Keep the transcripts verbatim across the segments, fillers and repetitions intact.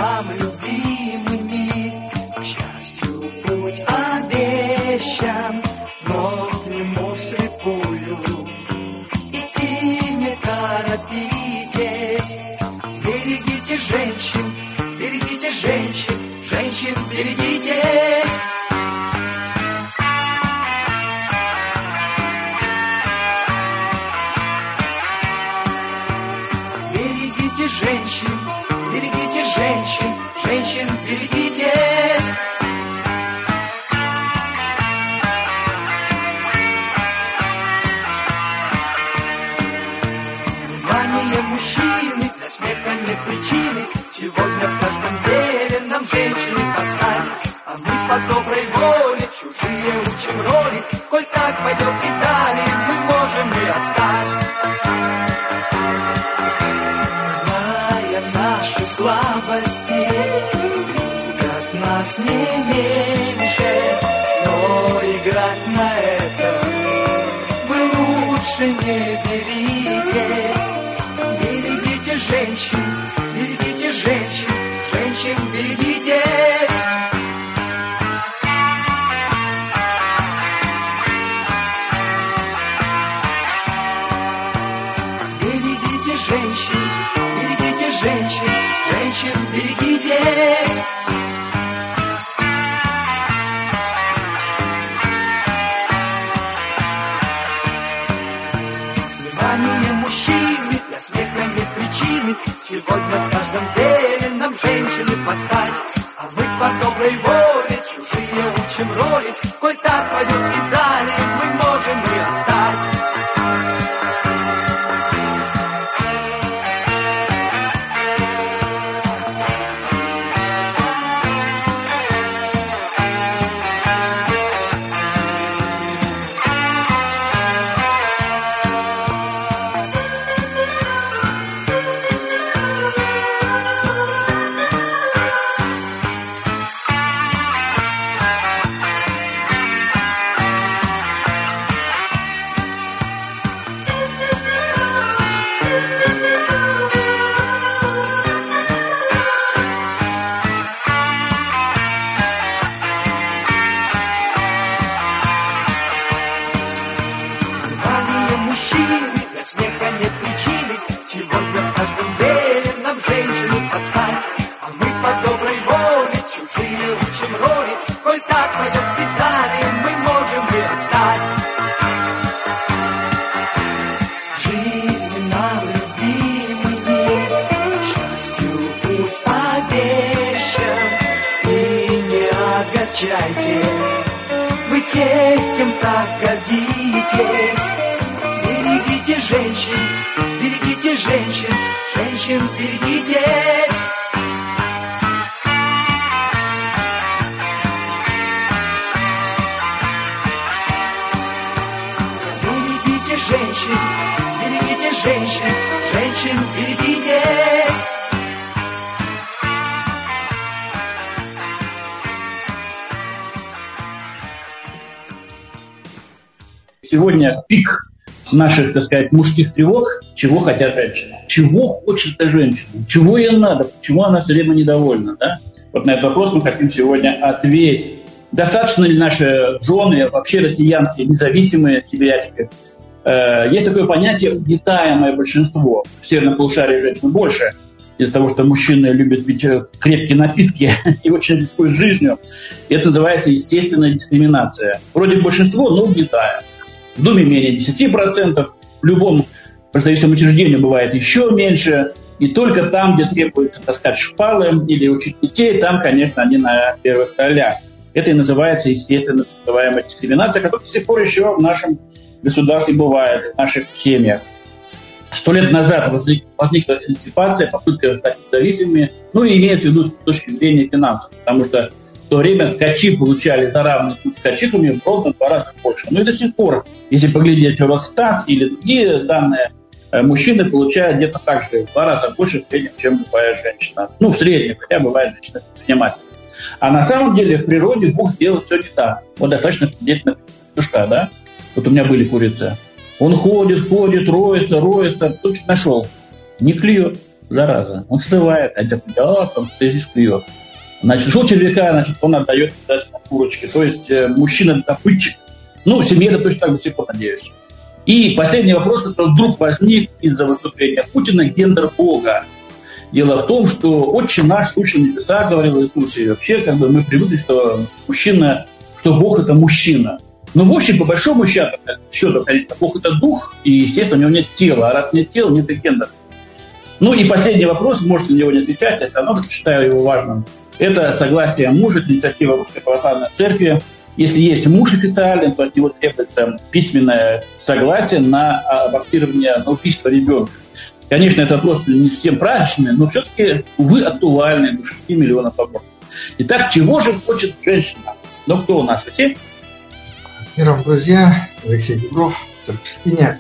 нам любимыми. К счастью, путь обещан, но к нему вслепую идти не торопитесь. Берегите женщин, берегите женщин, женщин берегитесь. Берегите женщин, берегите женщин, женщин берегитесь. Внимание мужчины, для смеха нет причины. Сегодня в каждом деле нам женщины подстать. А мы по доброй воле чужие учим роли. Коль так пойдет и далее, мы можем и отстать. Зная наши слабости, как нас не меньше, но играть на этом вы лучше не беритесь. Берегите женщин, берегите женщин, женщин берегитесь. Берегите женщин, берегите женщин, женщин берегитесь. Внимание мужчины, для смеха нет причины. Сегодня в каждом деле нам женщины подстать. А мы по доброй воле чужие учим роли. Коль так пойдет и далее, мы можем и отстать. Вы тех, кем так гордитесь. Берегите женщин, берегите женщин, женщин берегитесь. Берегите женщин, берегите женщин, женщин берегитесь. Сегодня пик наших, так сказать, мужских тревог, чего хотят женщины. Чего хочет эта женщина? Чего ей надо? Почему она все время недовольна? Да? Вот на этот вопрос мы хотим сегодня ответить. Достаточно ли наши жены, вообще россиянки, независимые, сибирячки? Э, есть такое понятие «угнетаемое большинство». В северном полушарии женщин больше, из-за того, что мужчины любят пить крепкие напитки и очень рискуют жизнью. Это называется естественная дискриминация. Вроде большинство, но угнетаемое. В Думе менее десять процентов, в любом представительном учреждении бывает еще меньше, и только там, где требуется таскать шпалы или учить детей, там, конечно, они на первых ролях. Это и называется естественно называемая дискриминация, которая до сих пор еще в нашем государстве бывает, в наших семьях. Сто лет назад возник, возникла эмансипация, попытка стать независимыми, ну и имеется в виду с точки зрения финансов, потому что в то время ткачи получали за равных с ткачихами ровно в два раза больше. Ну и до сих пор, если поглядеть Росстат или другие данные, мужчины получают где-то так же в два раза больше в среднем, чем любая женщина. Ну, в среднем, хотя бывает женщина-предприниматель. А на самом деле в природе Бог сделал все не так. Вот достаточно глядеть на петушка, да? Вот у меня были курицы. Он ходит, ходит, роется, роется, тут нашел. Не клюет. зараза. Он срывает, а где-то, да, там здесь клюет. Значит, шел червяка, значит, он отдает курочке. То есть э, мужчина добытчик. Ну, в семье это точно так до сих пор, надеюсь. И последний вопрос, который вдруг возник из-за выступления Путина, гендер Бога. Дело в том, что «Отче наш, сущий в небесах», говорил Иисус, и вообще как бы мы привыкли, что мужчина, что Бог – это мужчина. Но в общем, по большому счету, счету, конечно, Бог – это дух, и, естественно, у него нет тела. А раз нет тела, нет и гендера. Ну и последний вопрос, можете на него не отвечать, я все равно считаю его важным. Это согласие мужа, инициатива Русской Православной Церкви. Если есть муж официальный, то от него требуется письменное согласие на абортирование, на убийство ребенка. Конечно, это вопрос не совсем праздничный, но все-таки, увы, актуальный до шести миллионов абортов. Итак, чего же хочет женщина? Ну, кто у нас? Алексей? Мир вам, друзья. Алексей Дебров, Церковь.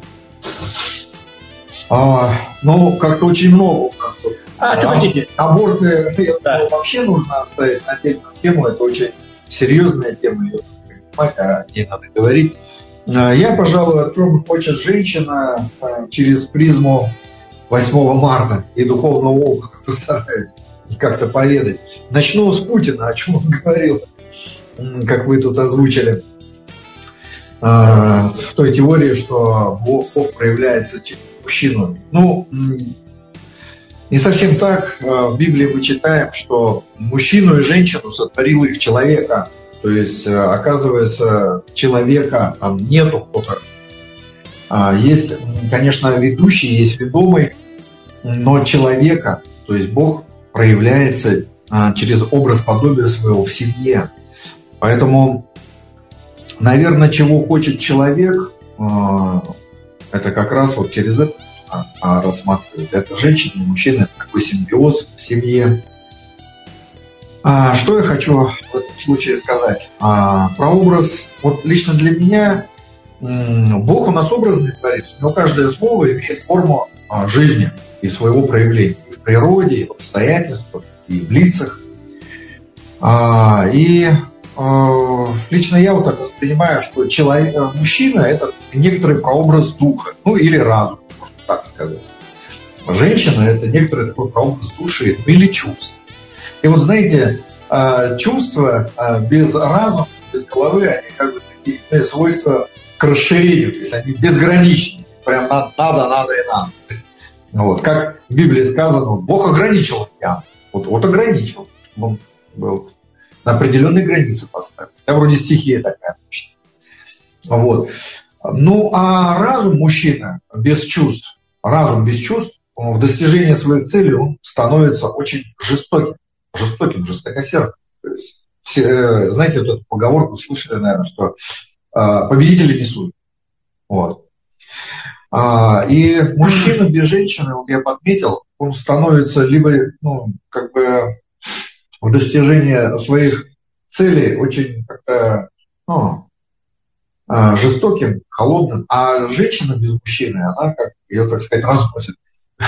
А, ну, как-то очень много у нас тут. А, что хотите? Аборты, я да. думаю, вообще нужно оставить на отдельную тему. Это очень серьезная тема, ее надо понимать, о ней надо говорить. Я, пожалуй, о чем хочет женщина через призму восьмого марта и духовного опыта постараюсь как-то поведать. Начну с Путина, о чем он говорил, как вы тут озвучили, в той теории, что Бог проявляется через мужчину. Ну, не совсем так. В Библии мы читаем, что мужчину и женщину сотворил их человека. То есть, оказывается, человека там нету кто-то. Есть, конечно, ведущий, есть ведомый, но человека, то есть Бог проявляется через образ подобия своего в семье. Поэтому, наверное, чего хочет человек, это как раз вот через это нужно рассматривать. Это женщина и мужчина, это такой симбиоз в семье. А, что я хочу в этом случае сказать? А, про образ. Вот лично для меня м, Бог у нас образный творец, но каждое слово имеет форму а, жизни и своего проявления. И в природе, и в обстоятельствах, и в лицах. А, и а, лично я вот так воспринимаю, что человек, мужчина – это некоторый прообраз духа, ну или разума, можно так сказать. Женщина – это некоторый такой прообраз души или чувств. И вот знаете, чувства без разума, без головы, они как бы такие имеют свойства к расширению, то есть они безграничны. Прям надо, надо, надо и надо. Вот. Как в Библии сказано, Бог ограничил океан. Вот, вот ограничил, чтобы он был на определенные границы поставил. Это вроде стихия такая. Вот. Ну, а разум мужчина без чувств, разум без чувств, в достижении своих целей он становится очень жестоким. Жестоким, жестокосердым. Все, знаете, вот эту поговорку слышали, наверное, что э, победители не судят. Вот. А, и мужчина без женщины, вот я подметил, он становится либо, ну, как бы в достижении своих целей очень как-то, ну, э, жестоким, холодным, а женщина без мужчины, она, как ее, так сказать, разносит.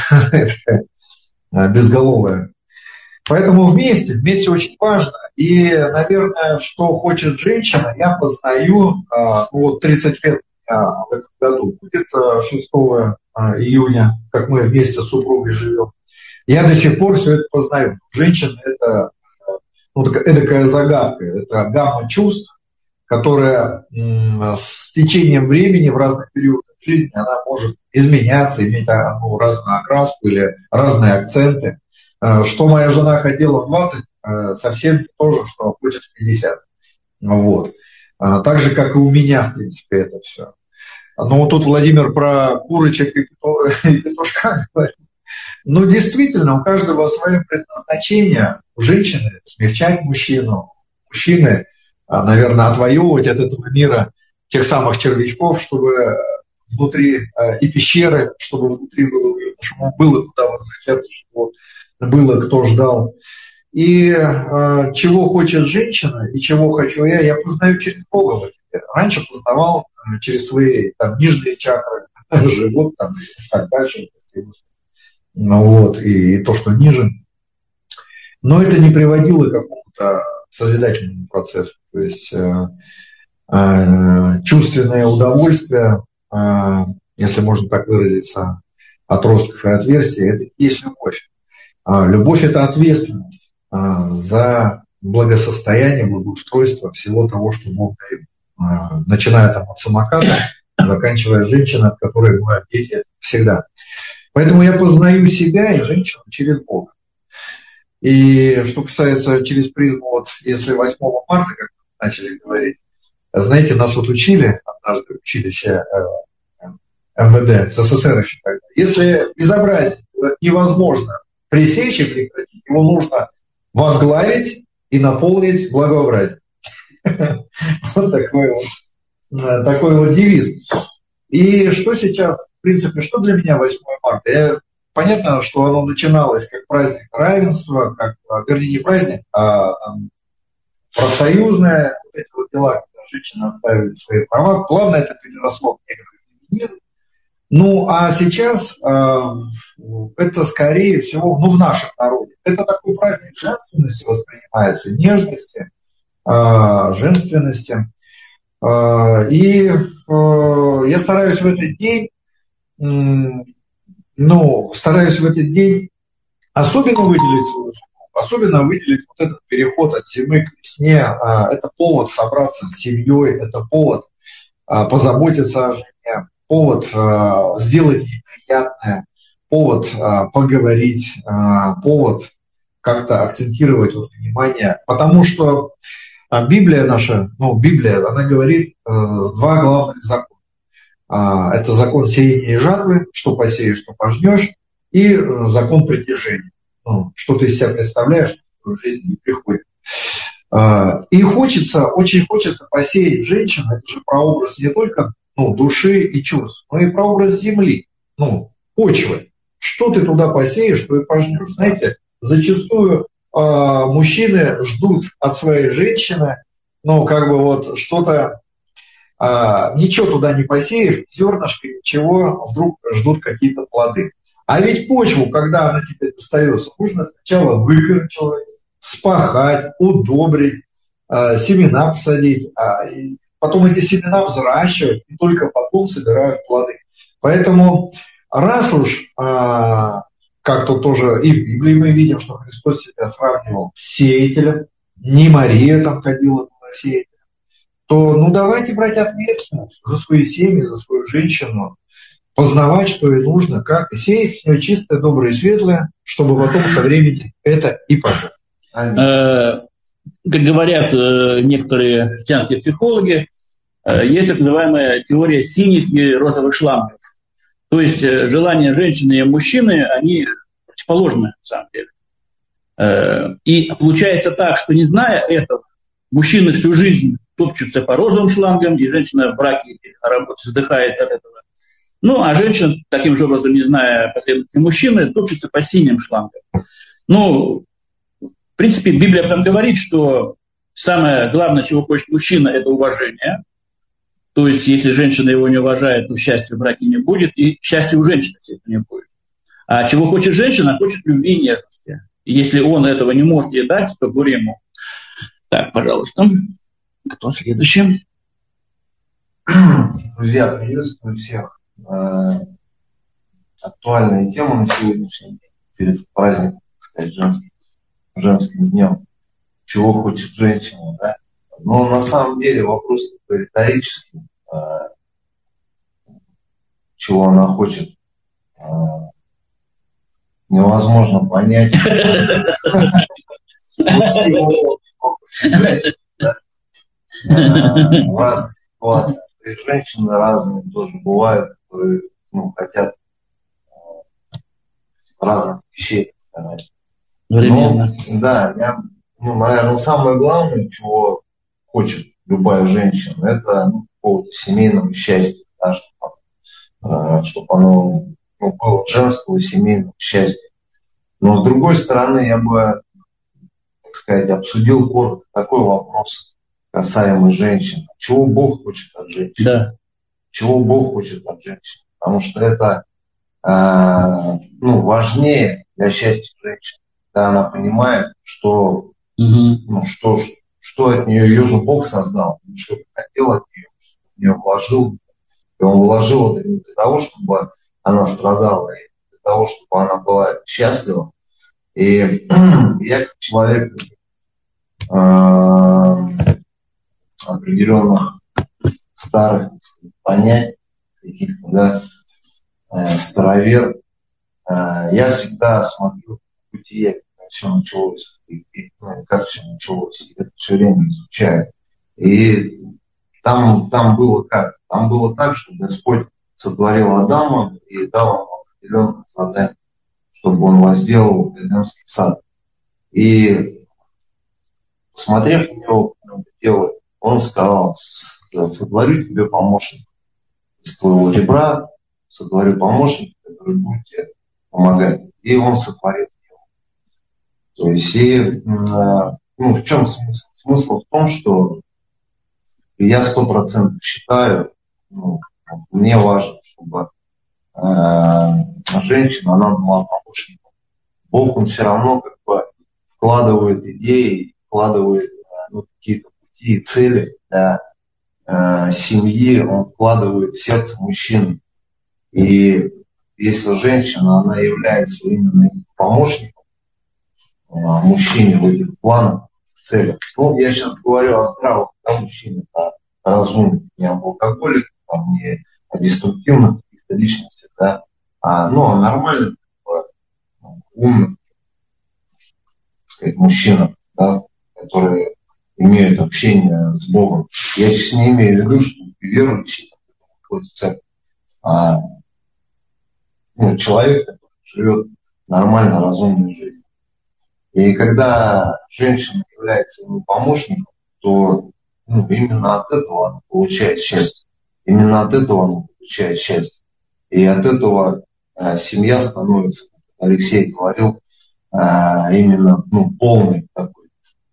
Безголовая. Поэтому вместе, вместе очень важно. И, наверное, что хочет женщина, я познаю, ну вот тридцать лет в этом году будет шестого июня, как мы вместе с супругой живем. Я до сих пор все это познаю. Женщина – это ну, такая загадка, это гамма чувств, которая с течением времени в разных периодах жизни она может изменяться, иметь ну, разную окраску или разные акценты. Что моя жена хотела в двадцать, совсем не то же, что хочет в пятьдесят. Вот. Так же, как и у меня, в принципе, это все. Но вот тут Владимир про курочек и петушка говорит. Ну, действительно, у каждого свое предназначение. У женщины смягчать мужчину, у мужчины, наверное, отвоевывать от этого мира тех самых червячков, чтобы внутри и пещеры, чтобы внутри было уютно, чтобы было куда возвращаться, чтобы было кто ждал. И э, чего хочет женщина и чего хочу я, я познаю через Бога. Раньше познавал э, через свои там, нижние чакры, живот там, и так дальше. Ну, вот, и, и то, что ниже. Но это не приводило к какому-то созидательному процессу. То есть э, э, чувственное удовольствие, э, если можно так выразиться, отростков и отверстий, это и есть любовь. А любовь – это ответственность а, за благосостояние, благоустройство всего того, что Бог дает. А, начиная там от самоката, заканчивая женщиной, от которой бывают дети всегда. Поэтому я познаю себя и женщину через Бога. И что касается через призму, вот если восьмого марта, как мы начали говорить, знаете, нас вот учили однажды в училище э, эм вэ дэ, СССР еще тогда, если безобразие невозможно пресечь и прекратить, его нужно возглавить и наполнить благообразием. Вот такой вот, такой вот девиз. И что сейчас, в принципе, что для меня восьмое марта? Я, понятно, что оно начиналось как праздник равенства, как, вернее, не праздник, а там, профсоюзное, вот эти вот дела, когда женщины отстаивали свои права. Плавно это переросло в некоторый феминизм. Ну, а сейчас э, это, скорее всего, ну, в нашем народе. Это такой праздник женственности воспринимается, нежности, э, женственности. Э, и э, я стараюсь в этот день, э, ну, стараюсь в этот день особенно выделить свою судьбу, особенно выделить вот этот переход от зимы к весне. Э, это повод собраться с семьей, это повод э, позаботиться о жене, повод э, сделать ей приятное, повод э, поговорить, э, повод как-то акцентировать вот внимание. Потому что э, Библия наша, ну, Библия, она говорит э, два главных закона. Э, это закон сеяния и жатвы, что посеешь, что пожнешь, и э, закон притяжения. Ну, что ты из себя представляешь, что в твою жизнь не приходит. Э, и хочется, очень хочется посеять женщину, это же прообраз не только ну, души и чувств, но и прообраз земли, ну, почвы. Что ты туда посеешь, что и пожнешь. Знаете, зачастую э, мужчины ждут от своей женщины, ну, как бы вот что-то, э, ничего туда не посеешь, зернышко, ничего, вдруг ждут какие-то плоды. А ведь почву, когда она тебе достается, нужно сначала выкорчевать, спахать, удобрить, э, семена посадить, а, и потом эти семена взращивать, и только потом собирают плоды. Поэтому раз уж, а, как тут тоже и в Библии мы видим, что Христос себя сравнивал с сеятелем, не Мария там ходила на сеятелем, то ну давайте брать ответственность за свои семьи, за свою женщину, познавать, что ей нужно, как, и сеять с нее чистое, доброе и светлое, чтобы потом со временем это и пожать. Как говорят э, некоторые христианские психологи, э, есть так называемая теория синих и розовых шлангов. То есть э, желания женщины и мужчины, они противоположны на самом деле. Э, и получается так, что не зная этого, мужчины всю жизнь топчутся по розовым шлангам, и женщина в браке задыхается от этого. Ну, а женщина, таким же образом, не зная потребностей мужчины, топчется по синим шлангам. Ну, в принципе, Библия там говорит, что самое главное, чего хочет мужчина, это уважение. То есть, если женщина его не уважает, то счастья в браке не будет, и счастья у женщины, естественно, не будет. А чего хочет женщина, хочет любви и нежности. И если он этого не может ей дать, то горе ему. Так, пожалуйста. Кто следующий? Друзья, приветствую всех. Актуальная тема на сегодняшний день, перед праздником, так сказать, женским. женским днем, чего хочет женщина, да? Но на самом деле вопрос такой риторический, чего она хочет, невозможно понять. Разные ситуации. Женщины разные тоже бывают, которые ну, хотят разных вещей, так сказать. Временно. Ну, да, я, ну, наверное, самое главное, чего хочет любая женщина, это ну, какого-то семейного счастья, да, чтобы, чтобы оно ну, было женского семейного счастья. Но с другой стороны, я бы, так сказать, обсудил коротко такой вопрос касаемо женщин. Чего Бог хочет от женщин? Да. Чего Бог хочет от женщин? Потому что это э, ну, важнее для счастья женщины. Когда она понимает, что, угу. ну, что, что от нее ее же Бог создал, что хотел от нее, что в нее вложил. И он вложил это не для того, чтобы она страдала и того, чтобы она была счастлива. И я как человек э, определенных старых, так сказать, понятий, каких-то, да, э, старовер, э, я всегда смотрю бытие, как все началось, и, и, ну, как все началось, и это все время изучаю. И там, там было как? Там было так, что Господь сотворил Адама и дал ему определенное задание, чтобы он возделал Эдемский сад. И, посмотрев на него, как он это делает, он сказал: сотворю тебе помощника из твоего ребра, сотворю помощника, который будет тебе помогать. И он сотворил его. То есть, и, ну, в чем смысл? Смысл в том, что я сто процентов считаю, ну, мне важно, чтобы э, женщина, она была помощником. Бог, он все равно как бы вкладывает идеи, вкладывает, ну, какие-то пути и цели для э, семьи, он вкладывает в сердце мужчины. И если женщина, она является именно помощником э, мужчине в этих планах, целях. Ну, я сейчас говорю о здравых, да, мужчинах, о разумных, не об алкоголиках, там, не о деструктивных каких-то личностях, да, а, ну, о нормальных, умных, так сказать, мужчинах, да, которые имеют общение с Богом. Я сейчас не имею в виду, что верующий ходит в церковь, а, ну, человек, который живет нормально, разумной жизнью. И когда женщина является ему помощником, то, ну, именно от этого она получает счастье. Именно от этого она получает счастье. И от этого э, семья становится, как Алексей говорил, э, именно, ну, полной такой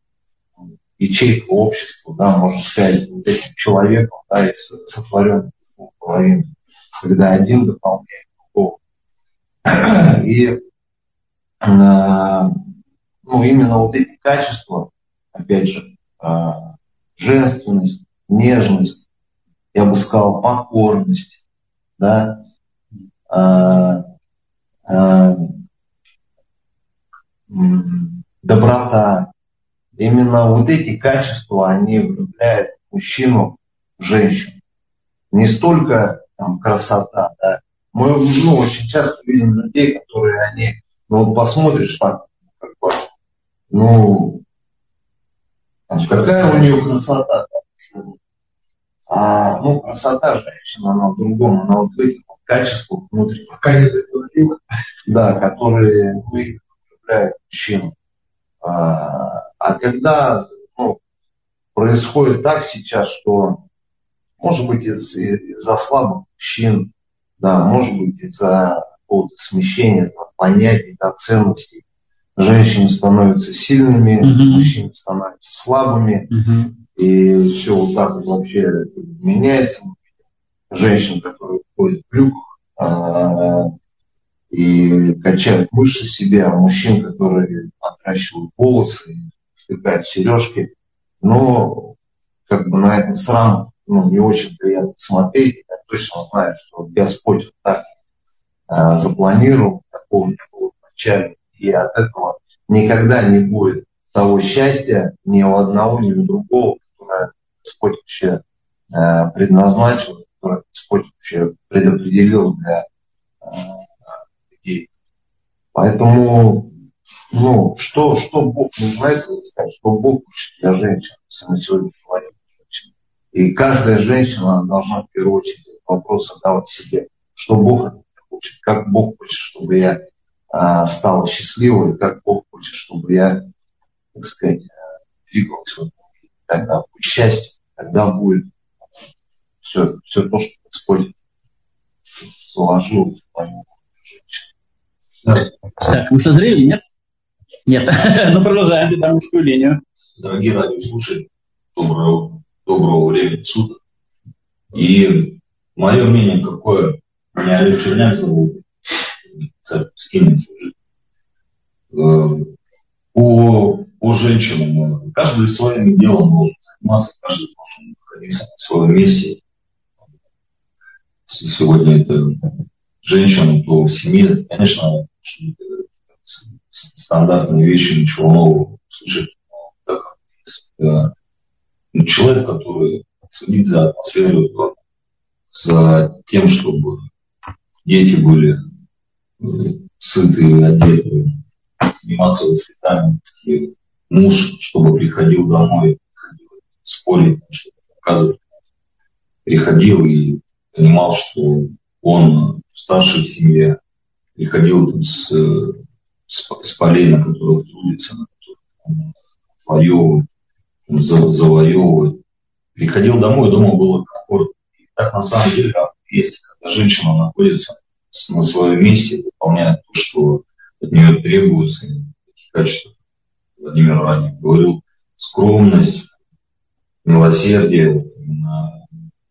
ячейкой общества, да, можно сказать, вот этим человеком, да, сотворенным из двух половин, когда один дополняет другого. И э, ну, именно вот эти качества, опять же, э, женственность, нежность, я бы сказал, покорность, да, э, э, доброта. Именно вот эти качества, они влюбляют мужчину в женщину. Не столько там красота, да. Мы, ну, очень часто видим людей, которые они, ну, вот посмотришь так, как бы, ну, какая у нее красота. А, ну, красота женщины, она в другом, она вот в этих вот качествах внутри, пока не заговорила, да, которые, ну, влюбляют мужчину. А, а когда, ну, происходит так сейчас, что, может быть, из, из-за слабых мужчин, да, может быть, из-за какого-то смещения там, понятий, да, ценностей, женщины становятся сильными, mm-hmm. мужчины становятся слабыми, mm-hmm. и все вот так вот вообще меняется. Женщин, которые ходят в брюках а, и качают мышцы себе, а мужчин, которые отращивают волосы и втыкают сережки. Но как бы на этот срам, ну, не очень приятно смотреть. Я точно знаю, что Господь вот так а, запланировал, такого не было вначале. И от этого никогда не будет того счастья ни у одного, ни у другого, которое Господь вообще э, предназначил, которое Господь вообще предопределил для э, людей. Поэтому, ну, что, что Бог, не знаете, сказать, что Бог хочет для женщин, если мы сегодня говорим о женщинах. И каждая женщина должна в первую очередь вопрос задавать себе, что Бог хочет, как Бог хочет, чтобы я стала счастливой, как Бог хочет, чтобы я, так сказать, двигался. Тогда будет счастье, тогда будет все, все то, что Господь заложил в мою женщину. Так, вы созрели, нет? Нет. Ну, продолжаем тогда мужскую линию. Дорогие радиослушатели, доброго, доброго времени суток. И мое мнение какое, меня Олег Черняк зовут, с кем служит. По, по женщинам каждый своим делом должен заниматься, каждый должен находиться на своем месте. Сегодня это женщину, то в семье, конечно, стандартные вещи, ничего нового слышать. Так, э, человек, который следит за атмосферой, за тем, чтобы дети были сытые, одетые, заниматься воспитанием, и муж, чтобы приходил домой, приходил спорить, что-то показывать, приходил и понимал, что он старший в семье, приходил там, с, с, с полей, на которых трудится, на которых отвоевывает, завоевывает. Приходил домой, дома было комфортно. И так на самом деле есть, когда женщина находится на своем месте, выполняет то, что от нее требуется, такие качества. Владимир ранее говорил, скромность, милосердие, именно,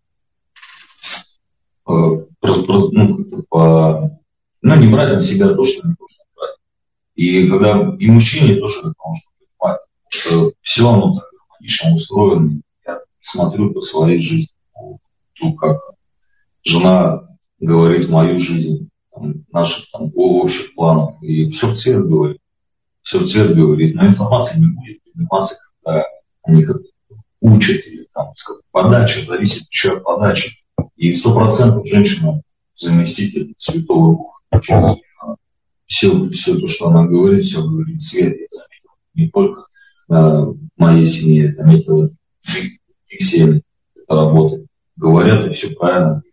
э, ну, по, ну, не брать на себя то, что не нужно брать. И когда и мужчине тоже это нужно понимать, потому что все оно так гармонично устроено. Я смотрю по своей жизни, то, как жена говорит мою жизнь, там, наших там, общих планов, и все в цвет говорит. Все в цвет говорит, но информация не будет подниматься, когда они как учат, или там, подача, зависит еще от подачи. И сто процентов женщина заместитель Святого Духа. Все, все то, что она говорит, все говорит свет, я заметил. Не только э, в моей семье, я заметил, и все это работает. Говорят, и все правильно.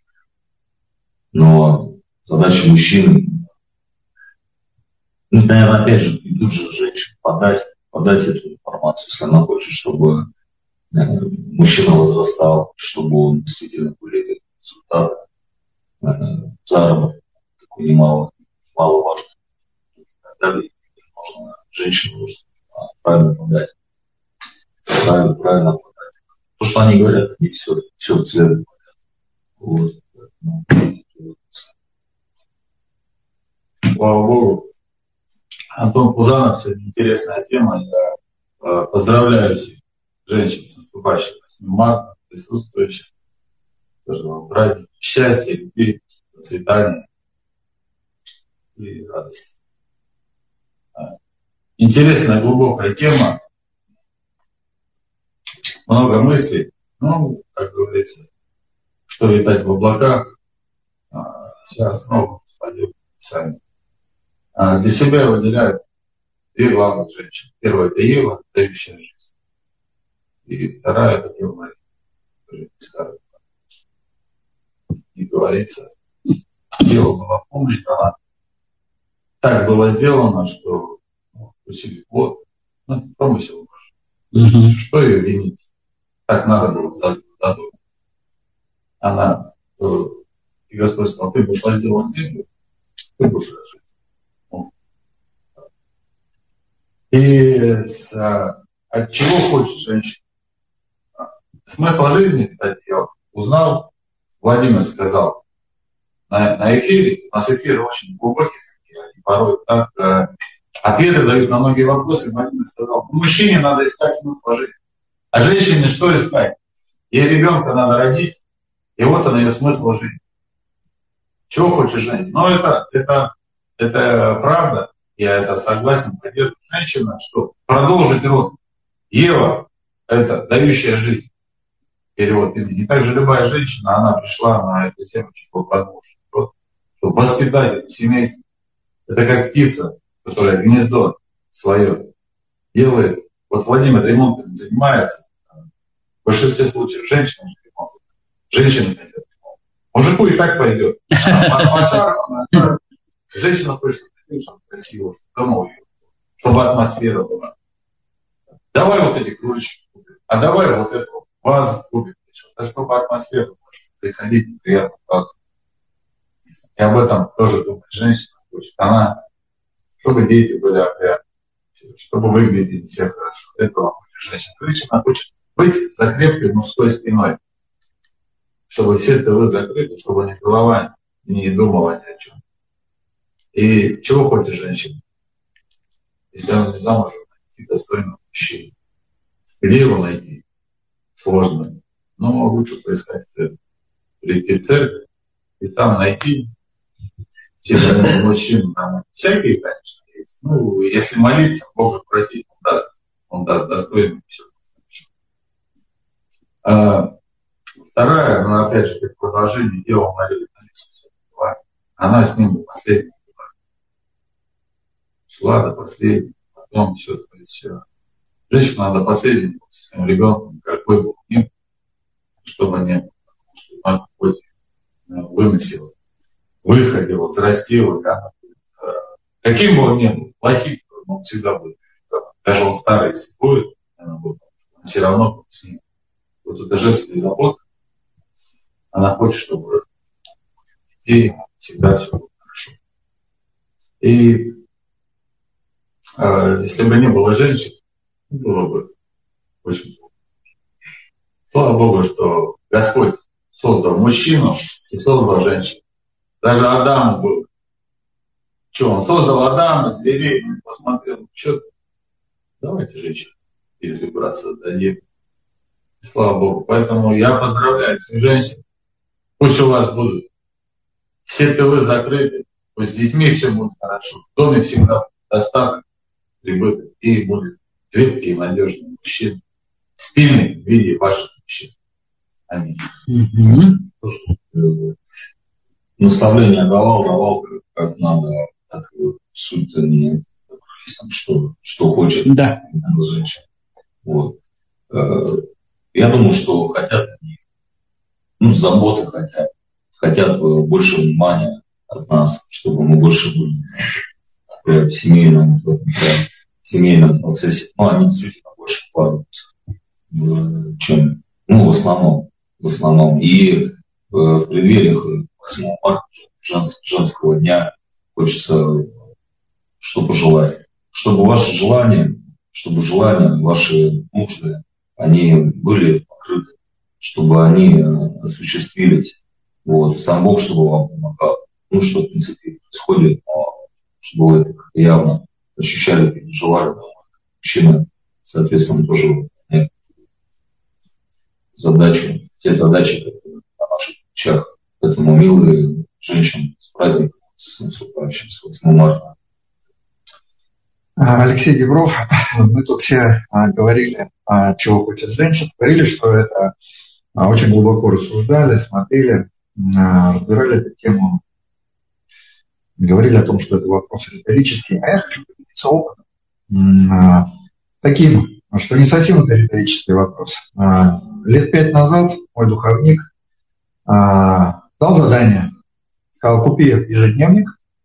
Но задача мужчины, ну, наверное, опять же, и тут же женщине подать, подать эту информацию, если она хочет, чтобы э, мужчина возрастал, чтобы он действительно были результаты, э, заработок такой немало, немаловажный. Тогда нужно, женщину нужно правильно подать, правильно, правильно подать. То, что они говорят, они все, все в цвет говорят. Вот. Слава Богу. Антон Пузанов, сегодня интересная тема. Я поздравляю всех женщин с наступающим восьмым марта, присутствующих. Праздник счастья, любви, процветания и радости. Интересная, глубокая тема. Много мыслей. Ну, как говорится, что летать в облаках. Сейчас много пойдем сами. Для себя я выделяю две главных женщины. Первая — это Ева, дающая жизнь. И вторая — это Дева Мария, которая не старая. И говорится, Ева была помнить, она так было сделано, что ну, вкусили плод. Ну, это промысел Божий. Mm-hmm. Что ее винить? Так надо было задумать. Она, и Господь сказал, ты будешь возделывать землю, ты будешь жить. И с, от чего хочет женщина? Смысл жизни, кстати, я узнал, Владимир сказал на, на эфире, у нас эфиры очень глубокие, и порой так э, ответы дают на многие вопросы. Владимир сказал, мужчине надо искать смысл жизни, а женщине что искать? Ей ребенка надо родить, и вот он ее смысл жизни. Чего хочет женщина? Ну это, это, это правда. Я это согласен, поддерживаю. Женщина, что продолжить род. Ева – это дающая жизнь. Перевод имени. И также любая женщина, она пришла на эту землю, чтобы продолжить род, чтобы воспитать это семейство. Это как птица, которая гнездо свое делает. Вот Владимир ремонтом занимается. В большинстве случаев женщина не ремонтом. Женщина не идет ремонт. Мужику и так пойдет. Женщина хочет чтобы красиво, чтобы, чтобы атмосфера была. Давай вот эти кружечки купим, а давай вот эту вазу купим, чтобы атмосфера была, чтобы приходить и приятно праздновать. И об этом тоже думает женщина хочет. Она, чтобы дети были опрятны, чтобы выглядели все хорошо. Этого хочет женщина. Женщина хочет быть за крепкой мужской спиной, чтобы все тылы закрыты, чтобы ни голова не думала ни о чем. И чего хочет женщина? Если она не замужем, найти достойного мужчину. Где его найти? Сложно. Но лучше поискать церковь. Прийти в церковь и там найти все мужчины там всякие, конечно, есть. Ну, если молиться, Бога просить, Он даст. Он даст достойно все. А, вторая, ну, опять же, как продолжение дела Марии на лицо. Она с ним до последнего была. Шла до последнего, потом все, то есть женщина надо последнего со своим ребенком, какой был не был, чтобы не было, потому что она хоть выносила, выходила, взрастила, да. Каким бы он ни был, плохим, он всегда будет. Даже он старый, если будет, он все равно будет с ним. Вот эта женская забота, она хочет, чтобы детей всегда все было хорошо. И э, если бы не было женщин, было бы очень плохо. Слава Богу, что Господь создал мужчину и создал женщину. Даже Адаму было. Что, он создал Адама, зверей, посмотрел, что, давайте женщину из ребра создадим. Слава Богу. Поэтому я поздравляю всех женщин. Пусть у вас будут все тылы закрыты, пусть с детьми все будет хорошо. В доме всегда достаток, прибыток, и будет крепкий и надежный мужчина. Спильный в виде ваших мужчин. Аминь. Mm-hmm. Наставление давал, давал, как, как надо, так суть-то не что, что хочет да. женщина. Вот. Я думаю, что хотят они, ну, заботы хотят, хотят больше внимания от нас, чтобы мы больше были в семейном, в этом, в семейном процессе. Ну, они действительно больше вкладываются, чем, ну, в основном, в основном. И в преддвериях восьмого марта жens, женского дня хочется что пожелать. Чтобы ваши желания, чтобы желания, ваши нужды, они были покрыты, чтобы они осуществились. Вот. Сам Бог, чтобы вам помогал. Ну, что, в принципе, происходит, но чтобы вы это явно ощущали, переживали. Мужчина, соответственно, тоже выполняет задачу, те задачи, которые на наших плечах. Поэтому, милые женщины, с праздником, с наступающим, с восьмого марта. Алексей Дебров, мы тут все говорили, чего хочет женщина, говорили, что это очень глубоко рассуждали, смотрели, разбирали эту тему, говорили о том, что это вопрос риторический, а я хочу поделиться опытом таким, что не совсем это риторический вопрос. Лет пять назад мой духовник дал задание, сказал: купи ежедневник,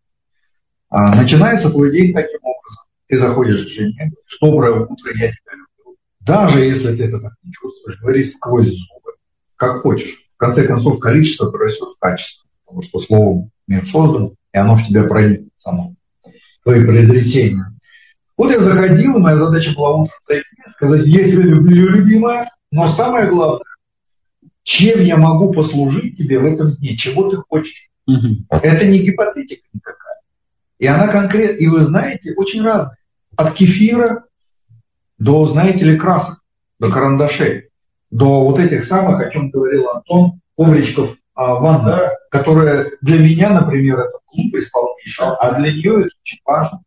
начинается твой день таким образом. Ты заходишь к жене, доброе утро, я тебя люблю. Даже если ты это так не чувствуешь, говори сквозь зубы, как хочешь. В конце концов, количество прорастет в качество, потому что словом мир создан, и оно в тебя проникнет само. Твои произречения. Вот я заходил, и моя задача была утром зайти, сказать: я тебя люблю, любимая, но самое главное, чем я могу послужить тебе в этом дне, чего ты хочешь. Угу. Это не гипотетика никакая. И она конкретно, и вы знаете, очень разная. От кефира до, знаете ли, красок, до карандашей, до вот этих самых, о чем говорил Антон, ковричков а, ванны, которые для меня, например, это глупость полнейшая, а для нее это очень важно.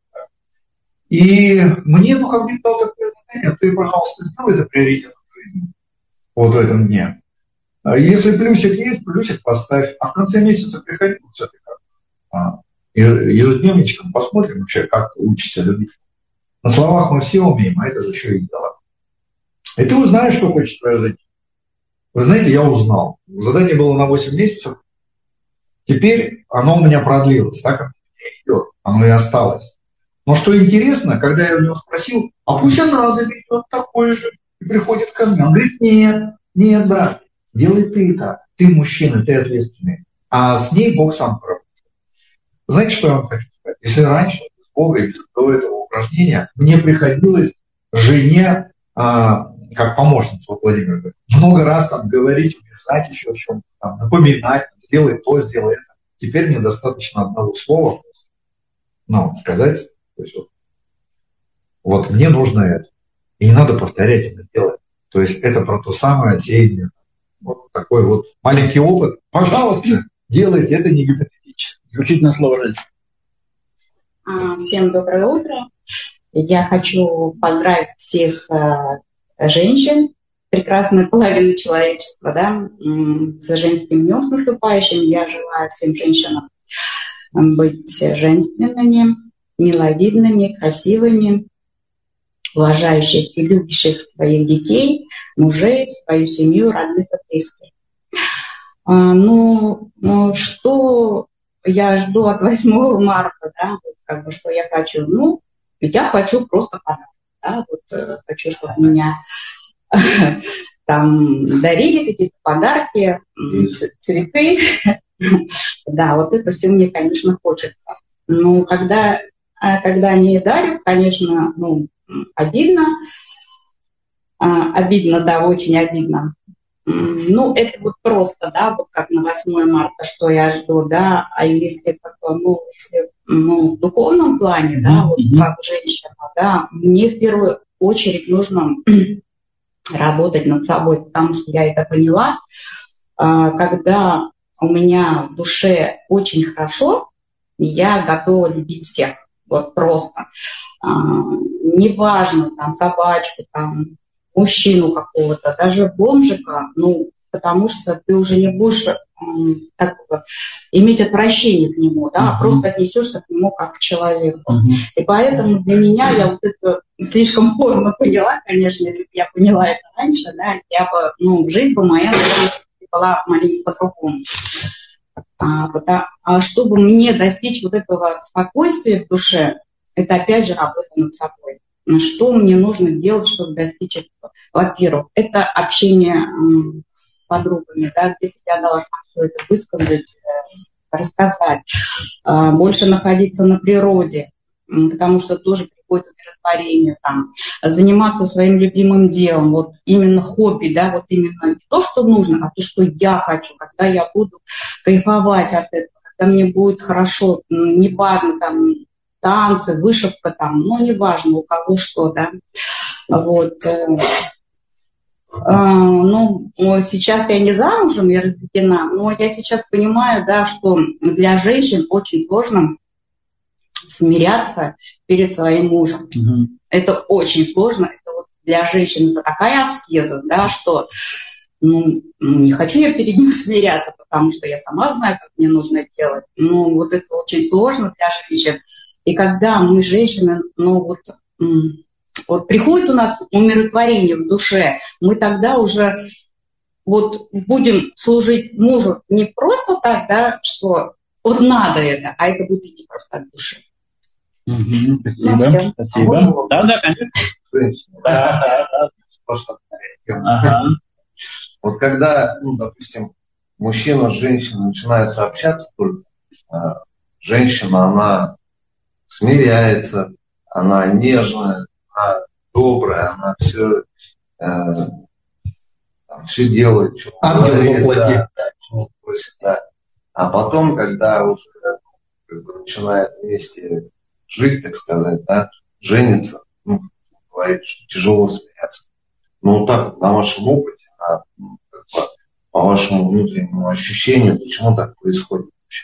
И мне духовник дал такое задание: ты, пожалуйста, сделай это приоритетом в жизни, вот в этом дне. Если плюсик есть, плюсик поставь, а в конце месяца приходи вот с этой картой. Ежедневничком посмотрим вообще, как ты учишься любить. На словах мы все умеем, а это же еще и дела. И ты узнаешь, что хочет твоя жизнь. Вы знаете, я узнал. Задание было на восемь месяцев. Теперь оно у меня продлилось. Так оно у меня идет. Оно и осталось. Но что интересно, когда я у него спросил: а пусть она заведет такой же и приходит ко мне. Он говорит: нет, нет, брат, делай ты это. Ты мужчина, ты ответственный. А с ней Бог сам поработает. Знаете, что я вам хочу сказать? Если раньше с Бога или до этого упражнения мне приходилось жене, а, как помощница у Владимира, много раз там говорить, убеждать еще в чем-то, там, напоминать, там, сделай то, сделай это. Теперь мне достаточно одного слова, ну, сказать, то есть вот, вот мне нужно это. И не надо повторять это делать. То есть это про то самое сеяние. Вот такой вот маленький опыт. Пожалуйста, делайте, это не гипотетически. Исключительно слово «жизнь». Всем доброе утро. Я хочу поздравить всех э, женщин, прекрасной половины человечества, да, с женским днем с наступающим. Я желаю всем женщинам быть женственными, миловидными, красивыми, уважающих и любящих своих детей, мужей, свою семью, родных и близких. А, ну, ну, что я жду от восьмого марта, да, вот, как бы, что я хочу? Ну, я хочу просто подарок, да, вот, хочу, чтобы меня там дарили какие-то подарки, цветы. Да, вот это все мне, конечно, хочется. Но когда, когда не дарят, конечно, ну, обидно. Обидно, да, очень обидно. Ну, это вот просто, да, вот как на восьмое марта, что я жду, да, а если, как, ну, если, ну, в духовном плане, да, вот как женщина, да, мне в первую очередь нужно работать над собой, потому что я это поняла, когда у меня в душе очень хорошо, я готова любить всех, вот просто. Неважно, там, собачку, там, мужчину какого-то, даже бомжика, ну, потому что ты уже не будешь так, иметь отвращение к нему, да, uh-huh. просто отнесешься к нему как к человеку. Uh-huh. И поэтому для меня я вот это слишком поздно поняла, конечно, если бы я поняла это раньше, да, я бы, ну, жизнь бы моя, наверное, была маленько по-другому. А, потому, а чтобы мне достичь вот этого спокойствия в душе, это опять же работа над собой. Что мне нужно делать, чтобы достичь этого? Во-первых, это общение с подругами, да, где я должна все это высказать, рассказать. Больше находиться на природе, потому что тоже приходит удовлетворение, там, заниматься своим любимым делом, вот именно хобби, да, вот именно не то, что нужно, а то, что я хочу, когда я буду кайфовать от этого, когда мне будет хорошо, неважно, там, танцы, вышивка там, ну, неважно, у кого что, да, вот. А, ну, сейчас я не замужем, я разведена, но я сейчас понимаю, да, что для женщин очень сложно смиряться перед своим мужем. Mm-hmm. Это очень сложно, это вот для женщин это такая аскеза, да, что ну, не хочу я перед ним смиряться, потому что я сама знаю, как мне нужно делать, но вот это очень сложно для женщин. И когда мы, женщины, ну вот, вот приходит у нас умиротворение в душе, мы тогда уже вот будем служить мужу не просто так, да, что вот надо это, а это будет идти просто от души. Угу, спасибо, ну, спасибо. А да, да, конечно. Да, да, да. Вот когда, ну, допустим, мужчина с женщиной начинают сообщаться, только женщина, она смиряется, она нежная, она добрая, она все, э, там, все делает, что говорит, да, да, что просит, да. А потом, когда уже как бы, начинает вместе жить, так сказать, да, жениться, ну, говорит, что тяжело смиряться. Ну, так, на вашем опыте, на, ну, как бы, по вашему внутреннему ощущению, почему так происходит?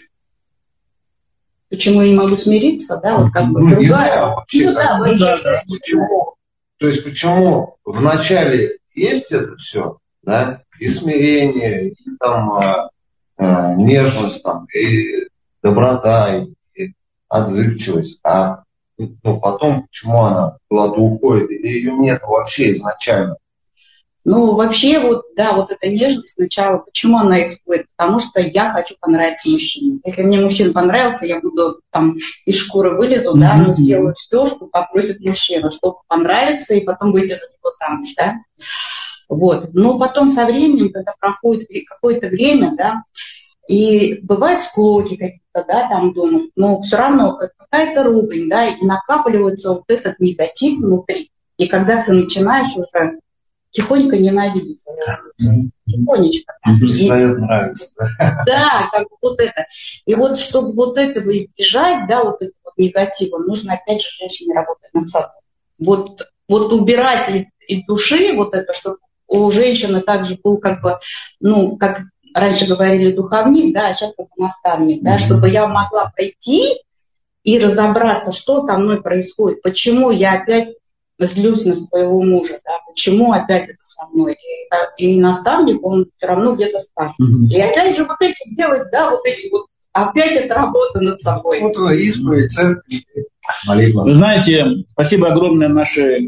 Почему я не могу смириться, да, вот как бы ну, другая. Да, вообще, ну, да, ну, да, да. Почему? То есть почему в начале есть это все, да, и смирение, и там а, а, нежность, там, и доброта, и, и отзывчивость, а ну, потом почему она куда-то уходит, или ее нет вообще изначально? Ну, вообще, вот, да, вот эта нежность сначала, почему она исходит? Потому что я хочу понравиться мужчине. Если мне мужчина понравился, я буду там из шкуры вылезу, mm-hmm. да, но сделаю все, что попросит мужчина, чтобы понравиться и потом выйти за него замуж, да. Вот. Но потом со временем, когда проходит какое-то время, да, и бывают склоки какие-то, да, там дома, но все равно какая-то ругань, да, и накапливается вот этот негатив внутри. И когда ты начинаешь уже тихонько ненавидеть свою работу. Тихонечко. Перестает нравиться. Да, как вот это. И вот, чтобы вот этого избежать, да, вот этого вот негатива, нужно опять же женщине работать над собой. Вот, вот убирать из, из души вот это, чтобы у женщины также был как бы, ну, как раньше говорили духовник, да, а сейчас как наставник, да, mm-hmm. чтобы я могла пройти и разобраться, что со мной происходит, почему я опять злюсь на своего мужа, да, почему опять это со мной. И, и наставник, он все равно где-то скажет. Mm-hmm. И опять же вот эти делать, да, вот эти вот, опять это работа над собой. Вот исповедь, церковь, молитва. Вы знаете, спасибо огромное нашей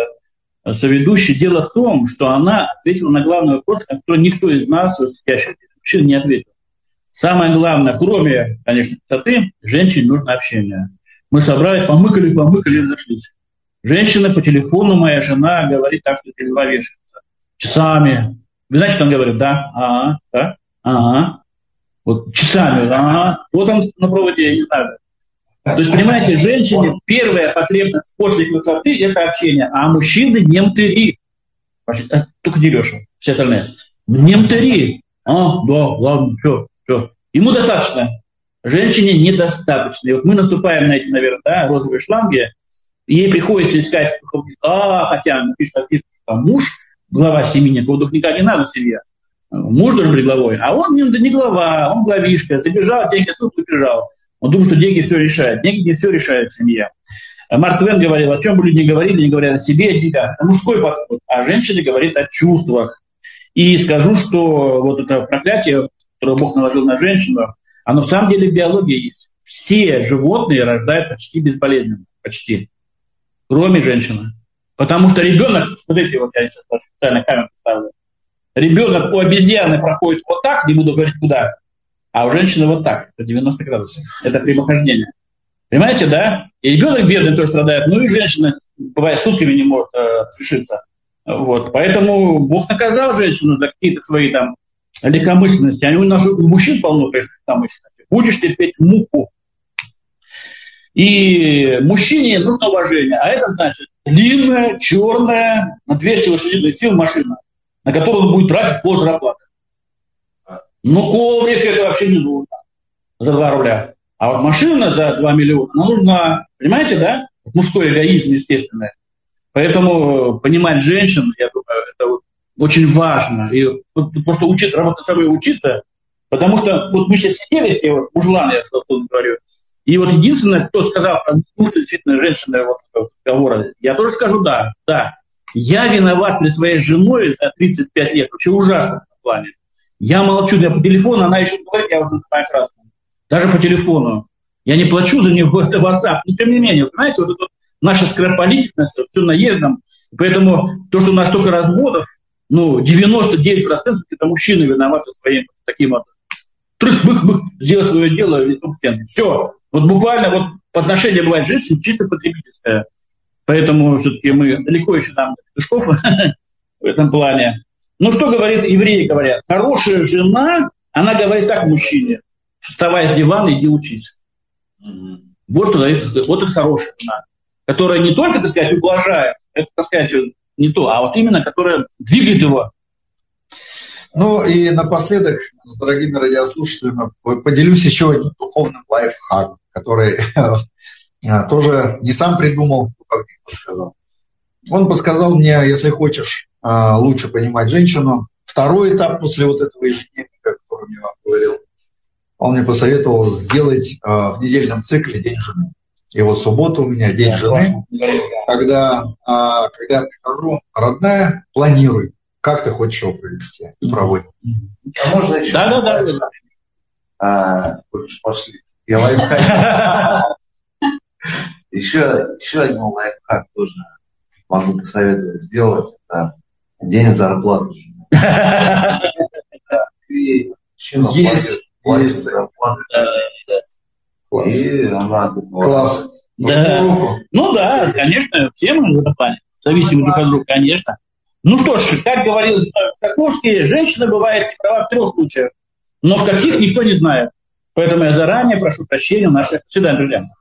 э, соведущей. Дело в том, что она ответила на главный вопрос, на который никто из нас, сидящих мужчин, не ответил. Самое главное, кроме, конечно, красоты, женщине нужно общение. Мы собрались, помыкали, помыкали и разошлись. Женщина по телефону, моя жена, говорит так, что голова вешается. Часами. Вы знаете, что он говорит? Да, ага, да, ага. Вот часами, ага. Вот он на проводе, я не знаю. То есть, понимаете, женщине первая потребность после красоты – это общение. А мужчины не мтыри. Только Дереша, все остальные. Не мтыри. А, да, ладно, все, все. Ему достаточно. Женщине недостаточно. И вот мы наступаем на эти, наверное, да, розовые шланги. Ей приходится искать, а, хотя напишет, там, муж, глава семьи, никакого духовника не надо в семье. Муж должен быть главой, а он не, не глава, он главишка. Забежал, деньги тут убежал. Он думает, что деньги все решают. Деньги не все решают в семье. Марк Твен говорил, о чем бы люди не говорили, не говорят о себе, о деньгах. Это мужской подход. А женщина говорит о чувствах. И скажу, что вот это проклятие, которое Бог наложил на женщину, оно в самом деле в биологии есть. Все животные рождают почти безболезненно. Почти. Кроме женщины. Потому что ребенок, смотрите, вот я сейчас специально камеру поставлю. Ребенок у обезьяны проходит вот так, не буду говорить куда, а у женщины вот так, по девяносто градусов. Это прямохождение. Понимаете, да? И ребенок бедный тоже страдает, ну и женщина, бывает, сутками не может э, решиться. Вот. Поэтому Бог наказал женщину за какие-то свои там легкомысленности. А у нас у мужчин полно, конечно, легкомысленности. Будешь терпеть муку. И мужчине нужно уважение. А это значит длинная, черная, на двести лошадиных сил машина, на которую он будет тратить пол зарплаты. Ну, коврик это вообще не нужно за два рубля. А вот машина за два миллиона, она нужна. Понимаете, да? Мужской эгоизм, естественно. Поэтому понимать женщин, я думаю, это вот очень важно. И просто учиться, работать над собой учиться. Потому что вот мы сейчас сидели, все вот мужланы, я собственно говорю. И вот единственное, кто сказал, что действительно женщина вот, разговора, я тоже скажу да, да. Я виноват перед своей женой за тридцать пять лет. Вообще ужасно в этом плане. Я молчу, я по телефону, она еще говорит, я уже называю красным. Даже по телефону. Я не плачу за нее в WhatsApp. Но тем не менее, понимаете, вот это наша скоропалительность, все наездом. Поэтому то, что у нас столько разводов, ну, девяносто девять процентов это мужчины виноваты своим таким вот трых-бых-бых, сделать свое дело лицом к стенке. Все. Вот буквально вот отношение бывает женщин чисто потребительское. Поэтому все-таки мы далеко еще там Пешков в этом плане. Ну, что говорит евреи, говорят? Хорошая жена, она говорит так мужчине: вставай с дивана, иди учись. Mm-hmm. Вот, что говорит, вот это хорошая жена, которая не только, так сказать, ублажает, это, так сказать, не то, а вот именно, которая двигает его. Ну и напоследок, с дорогими радиослушателями, поделюсь еще одним духовным лайфхаком, который тоже не сам придумал, как мне подсказал. Он подсказал мне, если хочешь лучше понимать женщину, второй этап после вот этого ежедневника, о котором я вам говорил, он мне посоветовал сделать в недельном цикле день жены. И вот суббота у меня день жены, когда, когда я прихожу, родная, планируй, как ты хочешь его провести, проводить. А можно еще? Да, да, да. А, пошли. Я лайфхак. Еще, еще один лайфхак тоже могу посоветовать сделать. Это день зарплаты. И есть, есть зарплаты. И она класс. Да. Ну да, конечно, все мы в этом плане зависимы друг от друга, конечно. Ну что ж, как говорил Соколовский, женщина бывает не права в трех случаях, но в каких никто не знает. Поэтому я заранее прошу прощения у наших. До свидания, друзья.